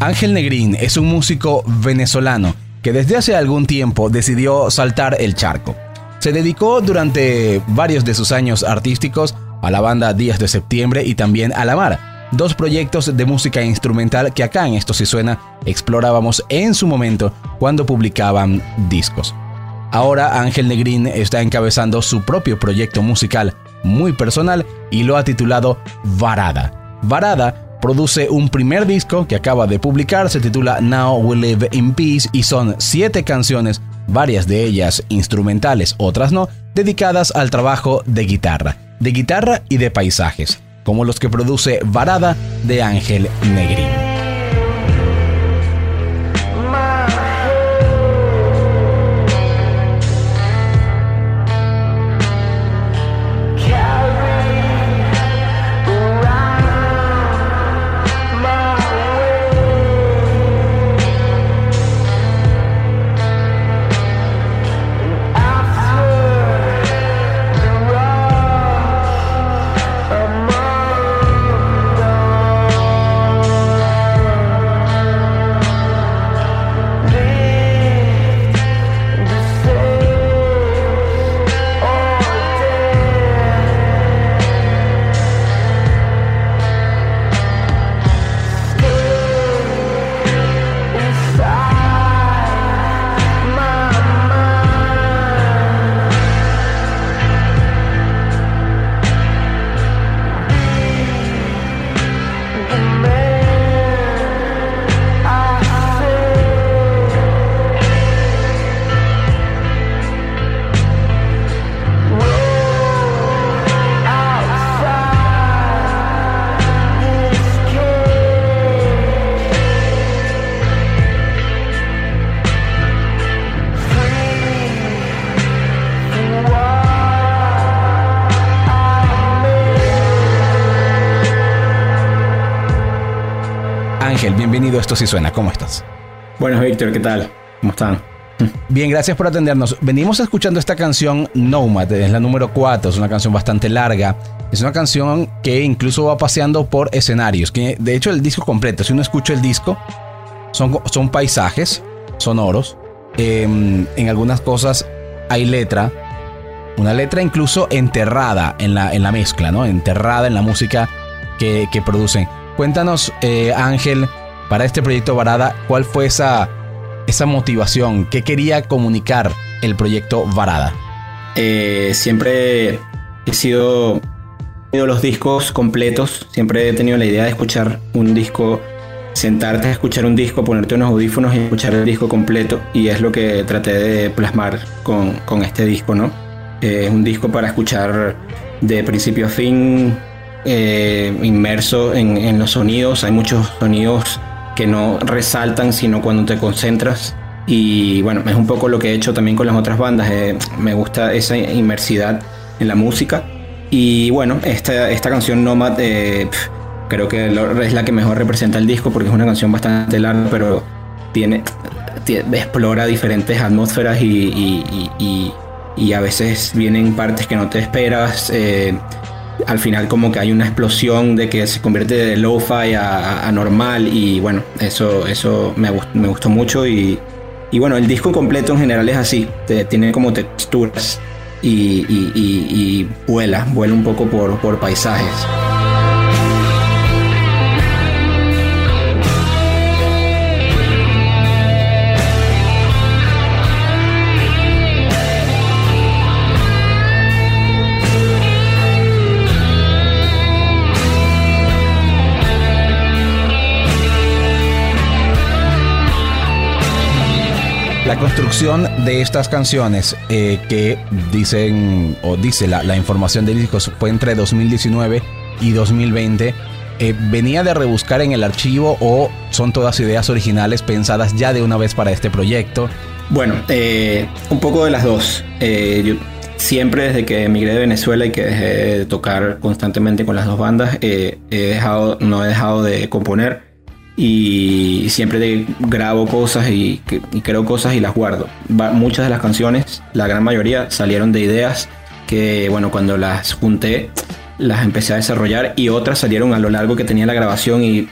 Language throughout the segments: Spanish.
Ángel Negrín es un músico venezolano que desde hace algún tiempo decidió saltar el charco. Se dedicó durante varios de sus años artísticos a la banda Días de Septiembre y también a La Mar, dos proyectos de música instrumental que acá en Esto Sí Suena explorábamos en su momento cuando publicaban discos. Ahora Ángel Negrín está encabezando su propio proyecto musical muy personal y lo ha titulado Varada. Varada produce un primer disco que acaba de publicar, se titula Now We Live in Peace y son 7 canciones, varias de ellas instrumentales, otras no, dedicadas al trabajo de guitarra y de paisajes, como los que produce Varada de Ángel Negrín. Ángel, bienvenido a Esto Sí Suena, ¿cómo estás? Buenas, Víctor, ¿qué tal? ¿Cómo están? Bien, gracias por atendernos. Venimos escuchando esta canción Nomad, es la número 4, es una canción bastante larga. Es una canción que incluso va paseando por escenarios, que de hecho el disco completo, si uno escucha el disco, son paisajes sonoros. En algunas cosas hay letra, una letra incluso enterrada en la mezcla, ¿no? Enterrada en la música que producen. Cuéntanos, Ángel, para este proyecto Varada, ¿cuál fue esa motivación? ¿Qué quería comunicar el proyecto Varada? Siempre he sido los discos completos. Siempre he tenido la idea de escuchar un disco, sentarte a escuchar un disco, ponerte unos audífonos y escuchar el disco completo. Y es lo que traté de plasmar con este disco, ¿no? Es un disco para escuchar de principio a fin, inmerso en los sonidos. Hay muchos sonidos que no resaltan sino cuando te concentras, y bueno, es un poco lo que he hecho también con las otras bandas. Me gusta esa inmersidad en la música, y bueno, esta canción Nomad creo que es la que mejor representa el disco, porque es una canción bastante larga, pero explora diferentes atmósferas y a veces vienen partes que no te esperas. Al final como que hay una explosión de que se convierte de lo-fi a normal, y bueno, eso me gustó mucho, y bueno, el disco completo en general es así, tiene como texturas y vuela un poco por paisajes. La construcción de estas canciones que dice la información del disco fue entre 2019 y 2020, ¿venía de rebuscar en el archivo o son todas ideas originales pensadas ya de una vez para este proyecto? Bueno, un poco de las dos. Yo siempre, desde que emigré de Venezuela y que dejé de tocar constantemente con las dos bandas, no he dejado de componer. Y siempre grabo cosas y creo cosas y las guardo. Muchas de las canciones, la gran mayoría, salieron de ideas que, bueno, cuando las junté, las empecé a desarrollar y otras salieron a lo largo que tenía la grabación y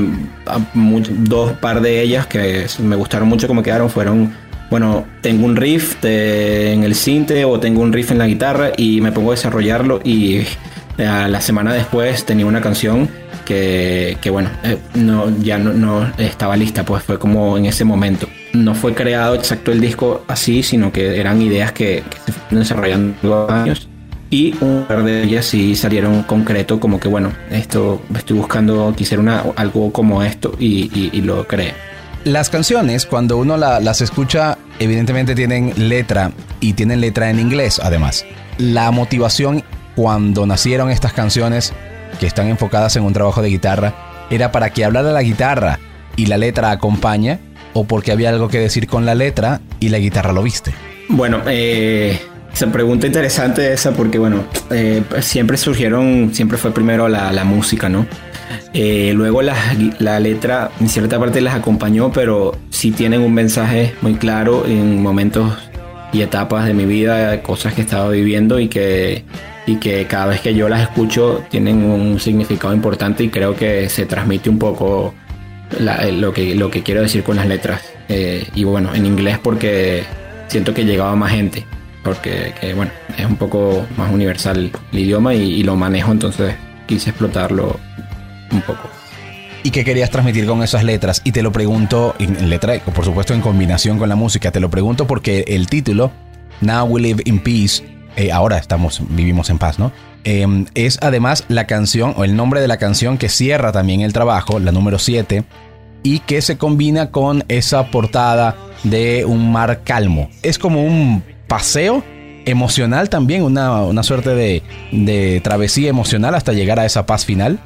dos par de ellas que me gustaron mucho como quedaron fueron, bueno, tengo un riff en el sinte o tengo un riff en la guitarra y me pongo a desarrollarlo y la semana después tenía una canción que bueno, ya no estaba lista, pues fue como en ese momento. No fue creado exacto el disco así, sino que eran ideas que se fueron desarrollando años. Y un par de ellas sí salieron concreto, como que bueno, esto estoy buscando, quisiera algo como esto y lo creé. Las canciones, cuando uno las escucha, evidentemente tienen letra y tienen letra en inglés además. La motivación cuando nacieron estas canciones que están enfocadas en un trabajo de guitarra, ¿era para que hablara la guitarra y la letra acompaña? ¿O porque había algo que decir con la letra y la guitarra lo viste? Bueno, esa pregunta interesante esa porque bueno, siempre fue primero la música, ¿no? Luego la letra en cierta parte las acompañó, pero sí tienen un mensaje muy claro en momentos y etapas de mi vida, cosas que estaba viviendo y que cada vez que yo las escucho tienen un significado importante y creo que se transmite un poco lo que quiero decir con las letras. Y bueno, en inglés porque siento que llegaba a más gente, porque bueno, es un poco más universal el idioma y lo manejo, entonces quise explotarlo un poco. ¿Y qué querías transmitir con esas letras? Y te lo pregunto, en letra, por supuesto en combinación con la música, te lo pregunto porque el título, Now We Live in Peace, ahora vivimos en paz, ¿no? Es además la canción o el nombre de la canción que cierra también el trabajo, la número 7, y que se combina con esa portada de un mar calmo. Es como un paseo emocional también, una suerte de travesía emocional hasta llegar a esa paz final.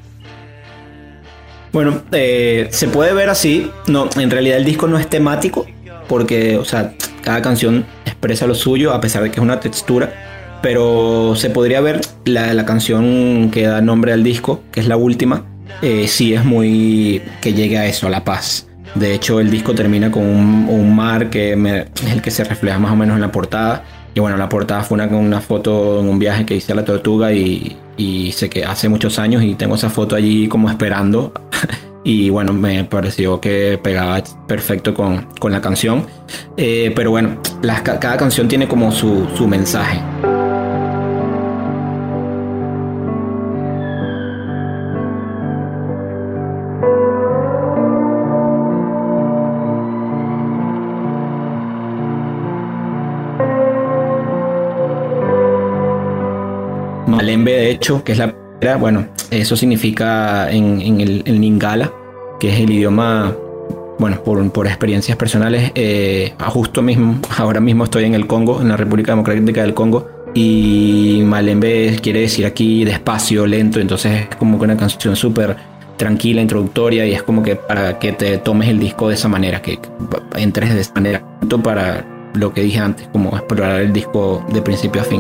Bueno, se puede ver así. No, en realidad el disco no es temático porque, o sea, cada canción expresa lo suyo a pesar de que es una textura. Pero se podría ver la canción que da nombre al disco, que es la última, sí es muy que llegue a eso, a la paz. De hecho, el disco termina con un mar que es el que se refleja más o menos en la portada. Y bueno, la portada fue una foto en un viaje que hice a la Tortuga y sé que hace muchos años y tengo esa foto allí como esperando. Y bueno, me pareció que pegaba perfecto con la canción. Pero bueno, cada canción tiene como su mensaje. Malembe, de hecho, que es la primera, bueno, eso significa en el Lingala, que es el idioma, bueno, por experiencias personales, ahora mismo estoy en el Congo, en la República Democrática del Congo, y Malembe quiere decir aquí despacio, lento, entonces es como que una canción súper tranquila, introductoria, y es como que para que te tomes el disco de esa manera, que entres de esa manera, para lo que dije antes, como explorar el disco de principio a fin.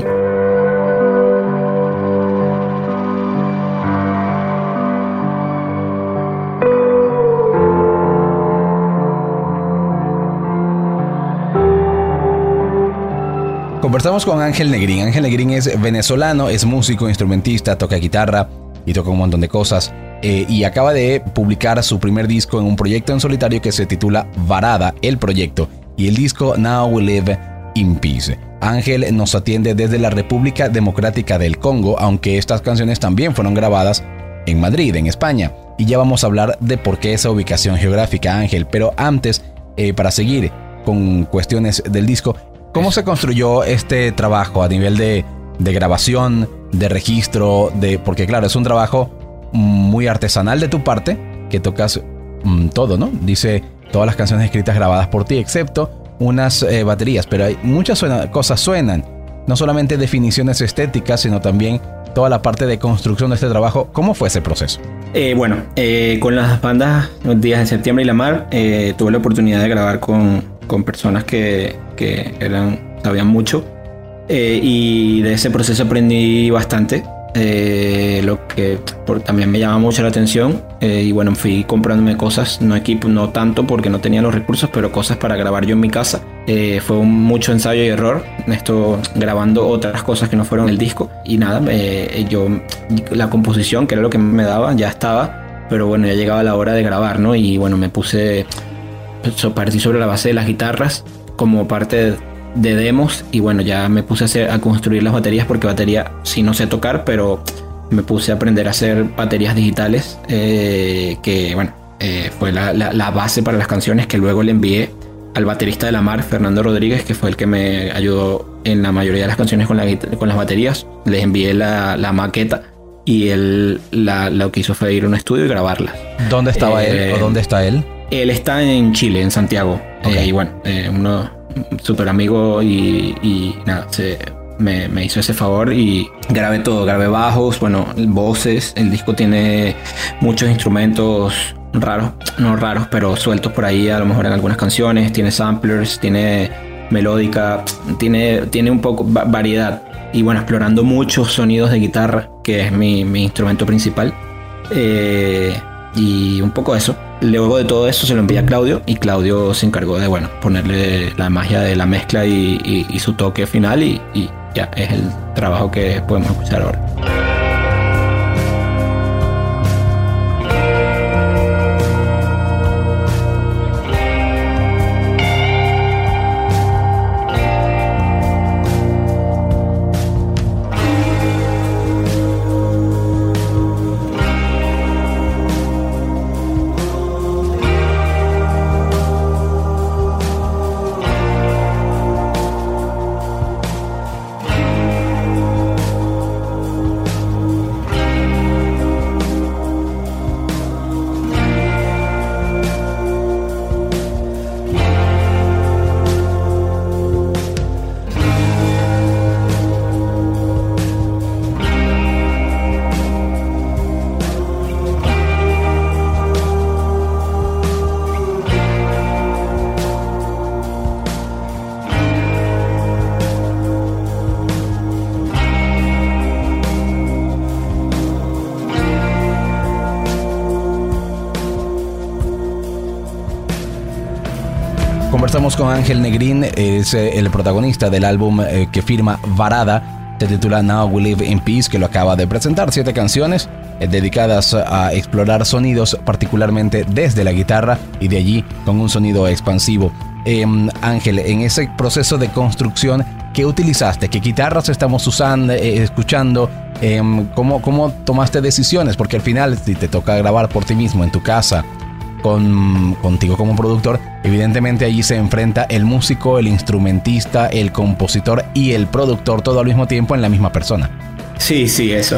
Conversamos con Ángel Negrín. Ángel Negrín es venezolano, es músico, instrumentista, toca guitarra y toca un montón de cosas. Y acaba de publicar su primer disco en un proyecto en solitario que se titula Varada, el proyecto, y el disco Now We Live in Peace. Ángel nos atiende desde la República Democrática del Congo, aunque estas canciones también fueron grabadas en Madrid, en España. Y ya vamos a hablar de por qué esa ubicación geográfica, Ángel. Pero antes, para seguir con cuestiones del disco, ¿cómo se construyó este trabajo a nivel de grabación, de registro? Porque claro, es un trabajo muy artesanal de tu parte, que tocas todo, ¿no? Dice todas las canciones escritas grabadas por ti, excepto unas baterías, pero hay muchas cosas suenan. No solamente definiciones estéticas, sino también toda la parte de construcción de este trabajo. ¿Cómo fue ese proceso? Con las bandas Los Días de Septiembre y La Mar, tuve la oportunidad de grabar con personas que sabían mucho, y de ese proceso aprendí bastante. Lo que también me llama mucho la atención y bueno, fui comprándome cosas, no equipo, no tanto porque no tenía los recursos, pero cosas para grabar yo en mi casa. Fue mucho ensayo y error, esto grabando otras cosas que no fueron el disco. Y nada, yo la composición, que era lo que me daba, ya estaba, pero bueno, ya llegaba la hora de grabar, ¿no? Y bueno, me partí sobre la base de las guitarras como parte de demos, y bueno, ya me puse a construir las baterías, porque batería sí no sé tocar, pero me puse a aprender a hacer baterías digitales, que bueno, fue la base para las canciones, que luego le envié al baterista de La Mar, Fernando Rodríguez, que fue el que me ayudó en la mayoría de las canciones con las baterías. Les envié la maqueta y él lo que hizo fue ir a un estudio y grabarla. ¿Dónde estaba él o dónde está él? Él está en Chile, en Santiago. Okay. Y bueno, un súper amigo y nada, me hizo ese favor y grabé todo. Grabé bajos, bueno, voces. El disco tiene muchos instrumentos raros, no raros, pero sueltos por ahí, a lo mejor en algunas canciones. Tiene samplers, tiene melódica, tiene un poco variedad. Y bueno, explorando muchos sonidos de guitarra, que es mi instrumento principal. Y un poco eso. Luego de todo eso se lo envié a Claudio, y Claudio se encargó de, bueno, ponerle la magia de la mezcla y su toque final, y ya es el trabajo que podemos escuchar ahora. Conversamos con Ángel Negrín, es el protagonista del álbum que firma Varada, se titula Now We Live in Peace, que lo acaba de presentar. 7 canciones dedicadas a explorar sonidos, particularmente desde la guitarra, y de allí con un sonido expansivo. Ángel, en ese proceso de construcción, ¿qué utilizaste? ¿Qué guitarras estamos escuchando? ¿Cómo tomaste decisiones? Porque al final, si te toca grabar por ti mismo en tu casa, contigo como productor, evidentemente allí se enfrenta el músico, el instrumentista, el compositor y el productor, todo al mismo tiempo en la misma persona. Sí, eso.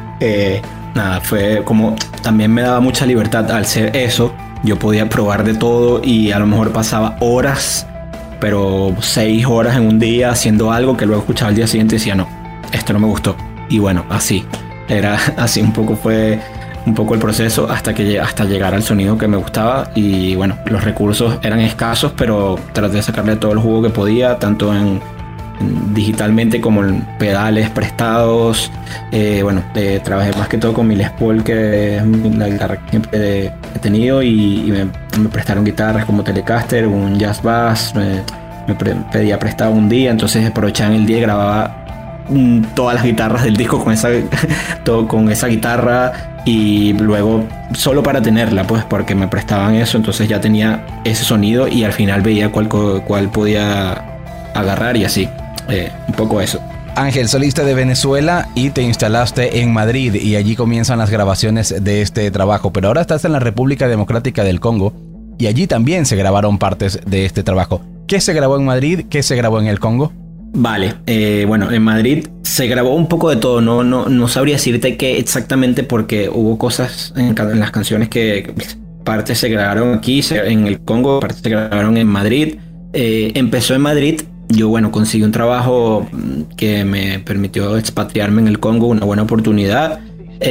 Nada, fue como, también me daba mucha libertad al ser eso. Yo podía probar de todo y a lo mejor pasaba horas, pero 6 horas en un día haciendo algo que luego escuchaba al día siguiente y decía, no, esto no me gustó. Y bueno, así era, así un poco fue un poco el proceso hasta llegar al sonido que me gustaba. Y bueno, los recursos eran escasos, pero traté de sacarle todo el jugo que podía, tanto digitalmente como en pedales prestados. Trabajé más que todo con mi Les Paul, que es la guitarra que siempre he tenido, y me prestaron guitarras como Telecaster, un Jazz Bass, me pedía prestado un día, entonces aprovechaba el día y grababa todas las guitarras del disco con esa guitarra, y luego solo para tenerla, pues, porque me prestaban eso, entonces ya tenía ese sonido y al final veía cuál podía agarrar, y así, un poco eso. Ángel, solista de Venezuela, y te instalaste en Madrid, y allí comienzan las grabaciones de este trabajo, pero ahora estás en la República Democrática del Congo, y allí también se grabaron partes de este trabajo. ¿Qué se grabó en Madrid? ¿Qué se grabó en el Congo? Vale, en Madrid se grabó un poco de todo, no sabría decirte qué exactamente, porque hubo cosas en las canciones que partes se grabaron aquí, en el Congo, partes se grabaron en Madrid. Empezó en Madrid, yo conseguí un trabajo que me permitió expatriarme en el Congo, una buena oportunidad.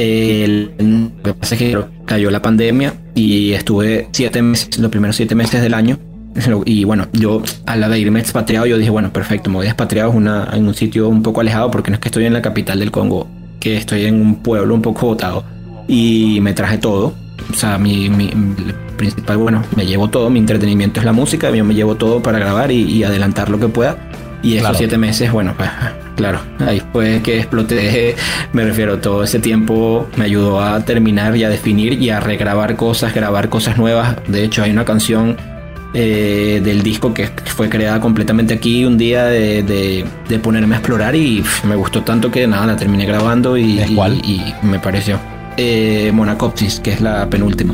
Lo que pasa es que cayó la pandemia y estuve 7 meses, los primeros 7 meses del año. Y bueno, yo a la de irme expatriado, yo dije, bueno, perfecto, me voy expatriado en un sitio un poco alejado, porque no es que estoy en la capital del Congo, que estoy en un pueblo un poco botado. Y me traje todo, o sea, mi principal, bueno, me llevo todo, mi entretenimiento es la música, yo me llevo todo para grabar y adelantar lo que pueda. Y esos 7 meses, bueno, pues claro, ahí fue que exploté, me refiero, todo ese tiempo me ayudó a terminar y a definir y a regrabar cosas, grabar cosas nuevas. De hecho, hay una canción del disco que fue creada completamente aquí un día de ponerme a explorar y me gustó tanto que nada, la terminé grabando y, ¿Cuál? y me pareció Monacopsis, que es la penúltima.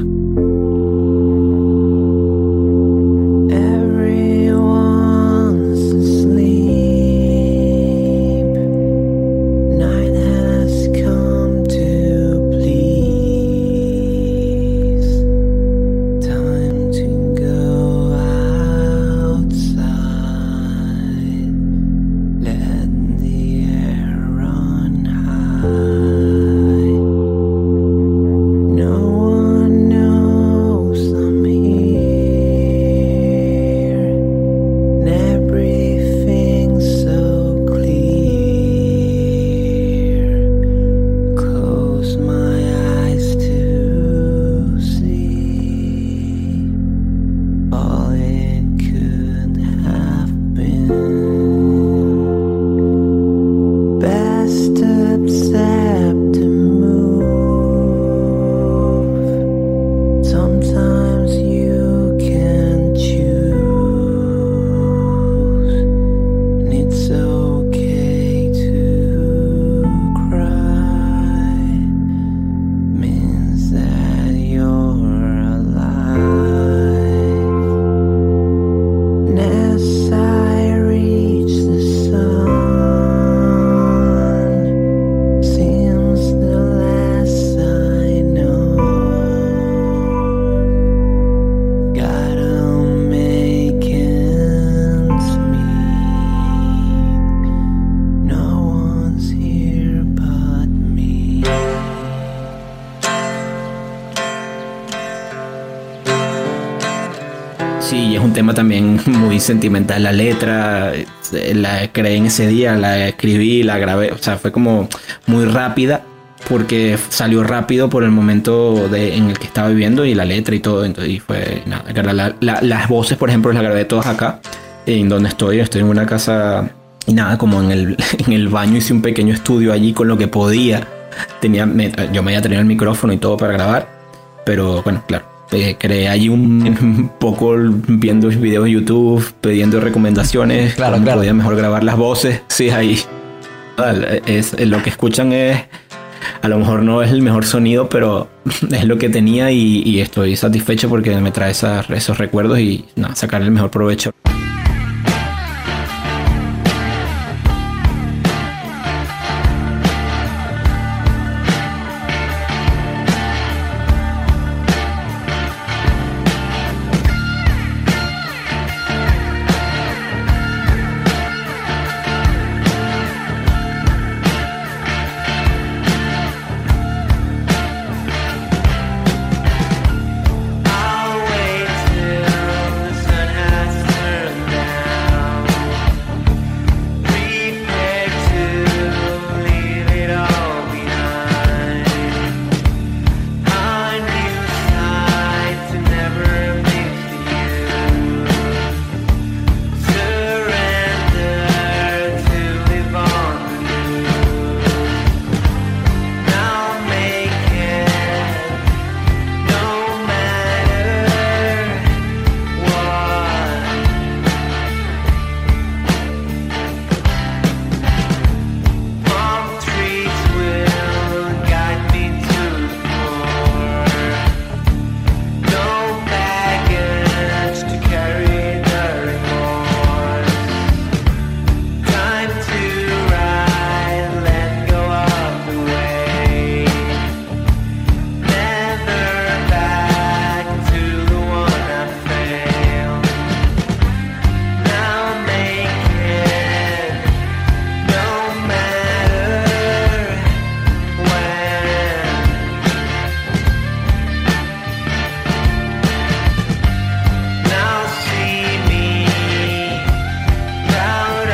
Sí, es un tema también muy sentimental. La letra la creé en ese día, la escribí, la grabé. O sea, fue como muy rápida porque salió rápido por el momento en el que estaba viviendo y la letra y todo. Entonces, y fue nada. Las voces, por ejemplo, las grabé todas acá, en donde estoy. Estoy en una casa y nada, como en el baño hice un pequeño estudio allí con lo que podía. Yo me había tenido el micrófono y todo para grabar, pero bueno, claro. Creé allí un poco viendo videos de YouTube, pidiendo recomendaciones, claro. Podía mejor grabar las voces. Sí, ahí lo que escuchan a lo mejor no es el mejor sonido, pero es lo que tenía y estoy satisfecho porque me trae esos recuerdos y nada, sacar el mejor provecho.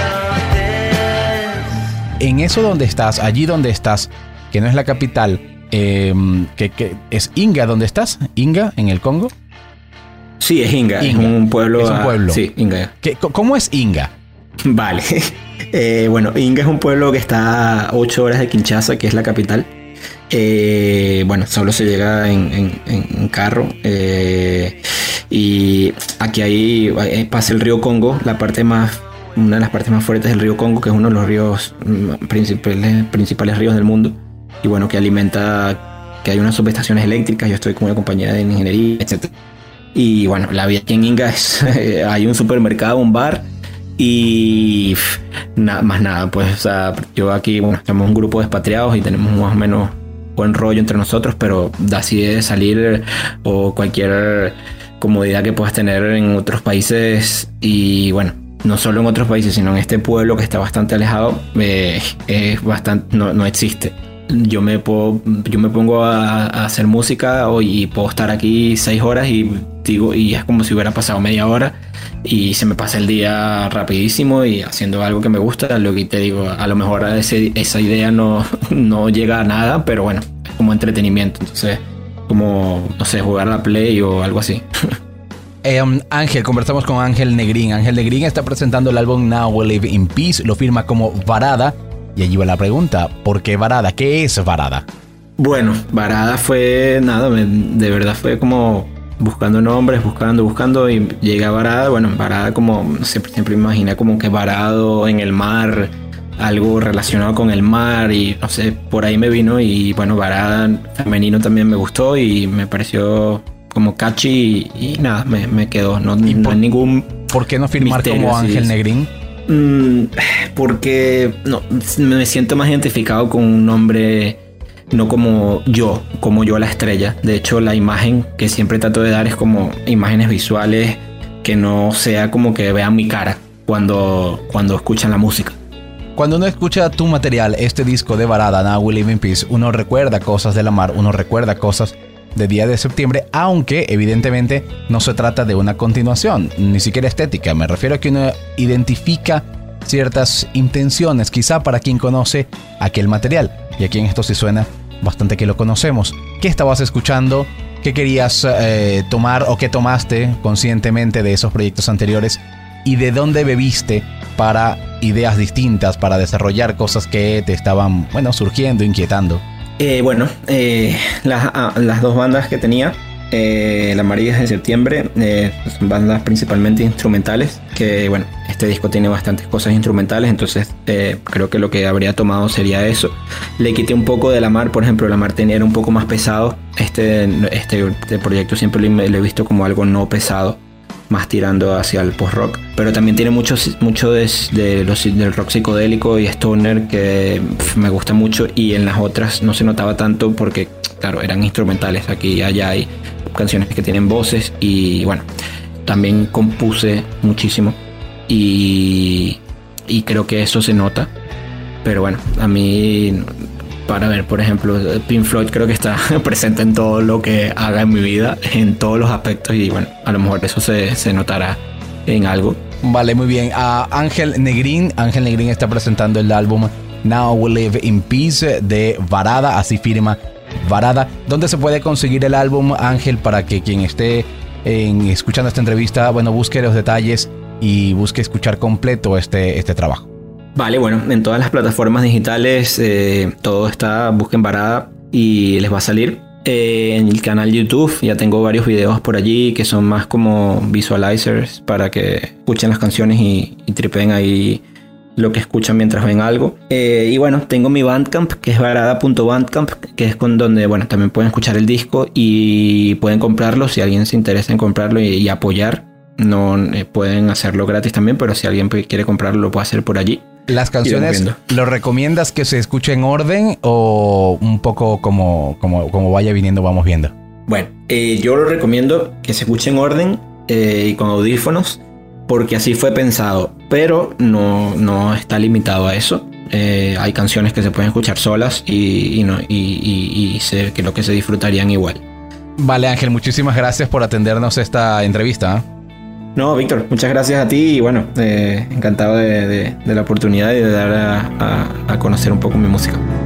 En eso donde estás, allí donde estás, que no es la capital, que es Inga, ¿dónde estás? ¿Inga, en el Congo? Sí, es Inga. Es un pueblo. Es un pueblo. Sí, Inga. ¿Cómo es Inga? Vale. Bueno, Inga es un pueblo que está a 8 horas de Kinshasa, que es la capital. Bueno, solo se llega en carro. Y aquí pasa el río Congo, una de las partes más fuertes del río Congo, que es uno de los ríos principales ríos del mundo. Y bueno, que alimenta, que hay unas subestaciones eléctricas. Yo estoy con una compañía de ingeniería, etc. Y bueno, la vida aquí en Inga es, hay un supermercado, un bar y más nada. Pues, o sea, yo aquí, bueno, somos un grupo de expatriados y tenemos más o menos buen rollo entre nosotros, pero así de salir o cualquier comodidad que puedas tener en otros países. Y bueno, no solo en otros países, sino en este pueblo que está bastante alejado, es bastante, no existe. Yo me pongo a hacer música y puedo estar aquí 6 horas y es como si hubiera pasado media hora y se me pasa el día rapidísimo y haciendo algo que me gusta. Lo que te digo, a lo mejor esa idea no llega a nada, pero bueno, es como entretenimiento. Entonces, como, no sé, jugar a la Play o algo así. Ángel, conversamos con Ángel Negrín. Ángel Negrín está presentando el álbum Now We Live in Peace, lo firma como Varada. Y allí va la pregunta, ¿por qué Varada? ¿Qué es Varada? Bueno, Varada fue nada, de verdad fue como buscando nombres, buscando y llegué a Varada. Bueno, Varada como, no sé, siempre imaginé como que varado en el mar, algo relacionado con el mar y no sé, por ahí me vino y bueno, Varada femenino también me gustó y me pareció como catchy y nada, me quedó, no hay ningún... ¿Por qué no firmar como Ángel Negrín? Porque no, me siento más identificado con un nombre, no como yo la estrella. De hecho, la imagen que siempre trato de dar es como imágenes visuales que no sea como que vean mi cara cuando escuchan la música. Cuando uno escucha tu material, este disco de Varada, Now We Live in Peace, uno recuerda cosas de la mar, uno recuerda cosas de Día de Septiembre, aunque evidentemente no se trata de una continuación, ni siquiera estética. Me refiero a que uno identifica ciertas intenciones, quizá para quien conoce aquel material, y aquí en esto sí suena bastante que lo conocemos. ¿Qué estabas escuchando? ¿Qué querías tomar o qué tomaste conscientemente de esos proyectos anteriores? ¿Y de dónde bebiste para ideas distintas, para desarrollar cosas que te estaban, bueno, surgiendo, inquietando? Las dos bandas que tenía, La María de Septiembre, son bandas principalmente instrumentales, que bueno, este disco tiene bastantes cosas instrumentales, entonces creo que lo que habría tomado sería eso. Le quité un poco de La Mar, por ejemplo, La Mar era un poco más pesado, este proyecto siempre lo he visto como algo no pesado, más tirando hacia el post-rock, pero también tiene mucho del rock psicodélico y stoner que me gusta mucho, y en las otras no se notaba tanto porque, claro, eran instrumentales. Aquí y allá hay canciones que tienen voces y bueno, también compuse muchísimo y creo que eso se nota, pero bueno, a mí... Para ver, por ejemplo, Pink Floyd creo que está presente en todo lo que haga en mi vida, en todos los aspectos, y bueno, a lo mejor eso se notará en algo. Vale, muy bien. Ángel Negrín está presentando el álbum Now We Live in Peace de Varada, así firma Varada. ¿Dónde se puede conseguir el álbum, Ángel, para que quien esté escuchando esta entrevista, bueno, busque los detalles y busque escuchar completo este trabajo? Vale, bueno, en todas las plataformas digitales todo está, busquen Varada y les va a salir. En el canal YouTube ya tengo varios videos por allí que son más como visualizers para que escuchen las canciones y tripeen ahí lo que escuchan mientras ven algo. Y bueno, tengo mi Bandcamp, que es varada.bandcamp, que es con donde bueno, también pueden escuchar el disco y pueden comprarlo si alguien se interesa en comprarlo y apoyar. No pueden hacerlo gratis también, pero si alguien quiere comprarlo lo puede hacer por allí. ¿Las canciones lo recomiendas que se escuche en orden o un poco como vaya viniendo, vamos viendo? Bueno, yo lo recomiendo que se escuche en orden y con audífonos, porque así fue pensado, pero no está limitado a eso. Hay canciones que se pueden escuchar solas y creo que se disfrutarían igual. Vale, Ángel, muchísimas gracias por atendernos esta entrevista. No, Víctor, muchas gracias a ti y bueno, encantado de la oportunidad y de dar a conocer un poco mi música.